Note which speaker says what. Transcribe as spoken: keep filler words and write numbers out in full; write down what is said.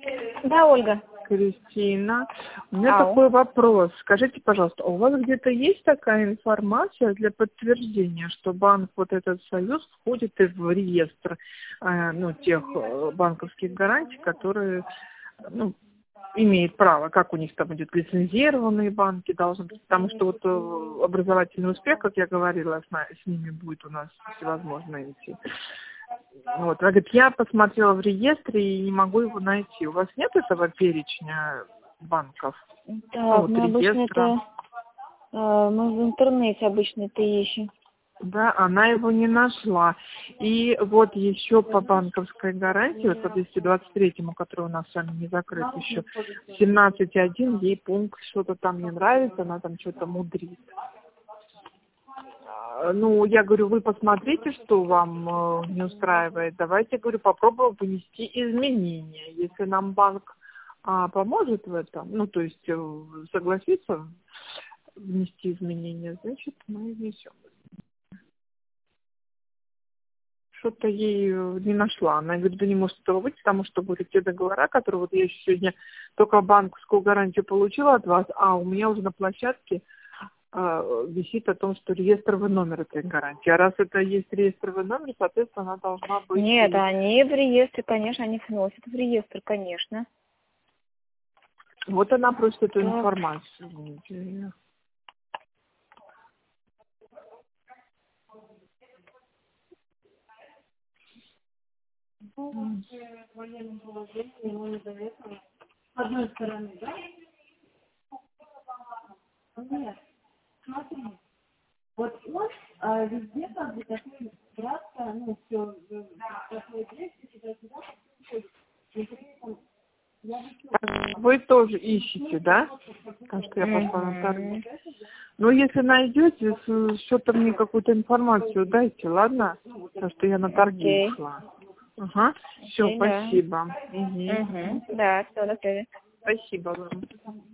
Speaker 1: Да, Ольга.
Speaker 2: Кристина. У меня
Speaker 1: Ау.
Speaker 2: такой вопрос. Скажите, пожалуйста, у вас где-то есть такая информация для подтверждения, что банк, вот этот союз, входит и в реестр э, ну, тех э, банковских гарантий, которые ну, имеют право, как у них там идет, лицензированные банки должны быть, потому что вот э, образовательный успех, как я говорила, с, на- с ними будет у нас всевозможно идти. Вот, она говорит, я посмотрела в реестре и не могу его найти. У вас нет этого перечня банков? Ну,
Speaker 1: Так,
Speaker 2: вот
Speaker 1: мы обычно
Speaker 2: реестра.
Speaker 1: это... э, Мы в интернете обычно это ищем.
Speaker 2: Да, она его не нашла. И вот еще по банковской гарантии, вот по двести двадцать третьему, который у нас с вами не закрыт еще, семнадцать один, ей пункт что-то там не нравится, она там что-то мудрит. А, Ну, я говорю, вы посмотрите, что вам э, не устраивает. Давайте, говорю, попробуем внести изменения. Если нам банк а, поможет в этом, ну, то есть э, согласится внести изменения, значит, мы внесем. Что-то ей э, не нашла. Она говорит, да не может этого быть, потому что были те договора, которые вот я еще сегодня только банковскую гарантию получила от вас, а у меня уже на площадке э, висит о том, что реестровый номер этой гарантии. А раз это есть реестровый номер, соответственно, она должна быть...
Speaker 1: Нет,
Speaker 2: и-
Speaker 1: они в реестре, конечно, они вносят в реестр, конечно.
Speaker 2: Вот она просит эту
Speaker 1: Так.
Speaker 2: информацию. Извините.
Speaker 3: одной стороны, да? Нет, смотри. Вот он а, везде как бы такой кратко, ну, все, такое действие, туда-сюда, и при этом я бы
Speaker 2: Так, вы тоже ищете, да? Потому что я пошла на торги.
Speaker 1: Мгм.
Speaker 2: Ну, если найдете, с- что-то мне какую-то информацию дайте, ладно? Потому что я на торги
Speaker 1: Окей.
Speaker 2: ушла. Ага. Все,
Speaker 1: Окей, да.
Speaker 2: спасибо. Мгм.
Speaker 1: Угу. Да, все, до связи.
Speaker 2: Спасибо вам.